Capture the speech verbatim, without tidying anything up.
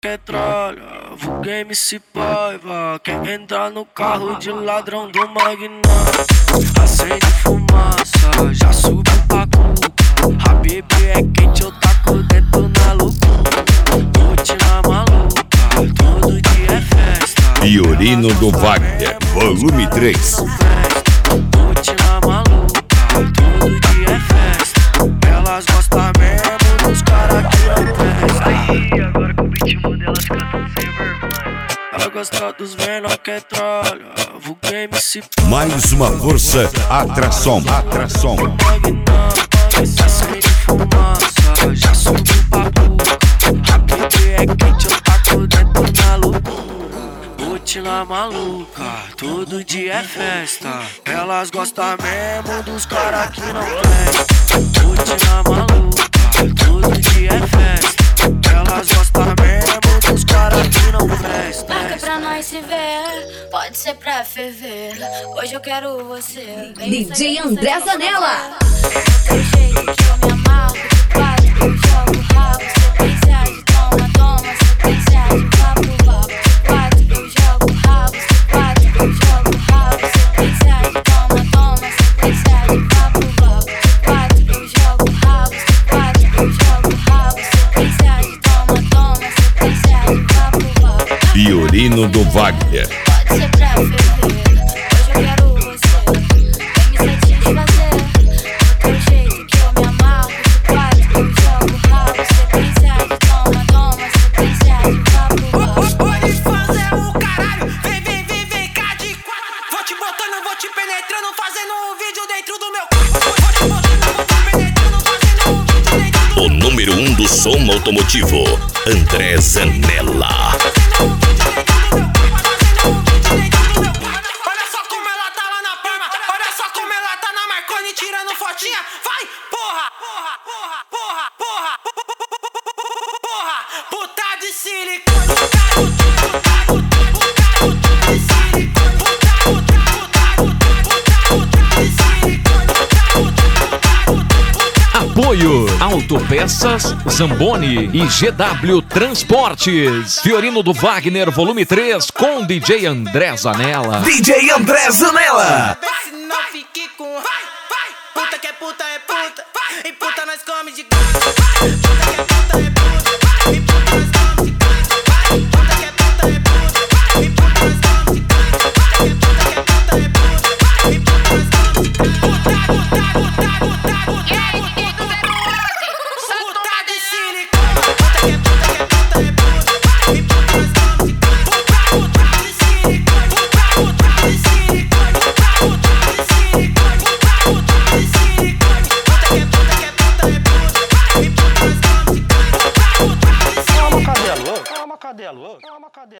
quer tralha, vulga M C Paiva. Quer entrar no carro de ladrão do Magnata. Acende fumaça, já subiu pra cuca. A bebê é quente, eu taco dentro na loucura. Rotina maluca, todo dia é festa. Fiorino do Wagner, volume três. Rotina maluca, todo dia é festa. Elas gostam mesmo dos caras que não prestam. Aí, agora com o ritmo delas cantam sem vergonha. Ela gosta dos menor que é tralha, vulga M C Paiva. Mais uma força, atração, atração. Acende fumaça, já subiu pra cuca. A bebê é quente, eu taco dentro na loucura. Rotina maluca, todo dia é festa. Elas gostam mesmo dos caras que não prestam. Rotina maluca, todo dia é festa. Elas gostam mesmo dos caras que não prestam. Marca pra nós se ver, pode ser pra ferver. Hoje eu quero você. D J André Zanella. Tem jeito que eu me amarro, de quatro eu jogo rabo. Sequência de toma, toma, sequência de vapo, vapo. De quatro eu jogo rabo, de quatro eu jogo rabo. Sequência de toma, toma, sequência de vapo, vapo. De quatro eu jogo rabo, de quatro eu jogo rabo. Sequência de toma, toma, sequência de vapo, vapo. Fiorino do Wagner. Pode ser pra ferver, hoje eu quero você. Vem me satisfazer, do teu jeito que eu me amarro. De quatro eu jogo rabo, sequência de toma, toma, sequência de vapo, vapo. Pode fazer o caralho, vem, vem, vem, vem cá de quatro. Vou te botando, vou te penetrando, fazendo um vídeo dentro do meu carro. Vou te botando, vou te penetrando, fazendo um vídeo dentro do O número um do som automotivo, André Zanella. Olha só como ela tá lá na palma, olha só como ela tá na Marconi tirando fotinha. Vai, porra, porra, porra, porra, porra, porra, puta de silicone, puta, puta, puta, puta de silicone, puta, puta, puta, puta de silicone, puta, puta. Apoio Autopeças Zamboni e G W Transportes. Fiorino do Wagner, volume três, com D J André Zanella. D J André Zanella. Se não fique com vai, vai, puta que é puta é puta, e puta nós come de graça. Puta que é puta é puta, e puta nós come de graça. Puta que é puta é puta, e puta nós come de graça. Puta que é puta é puta, e puta nós come de graça. Puta, puta, puta, puta, puta, puta de silicone. Puta que é puta que é puta é puta, e puta nós come de graça. Puta, puta de silicone, puta, puta de silicone, puta, puta de silicone, puta, puta de silicone. Puta que é puta que é puta é puta, e puta nós come de graça. Puta, puta de silicone. Calma, cadelo, calma, cadelo, calma, cadelo.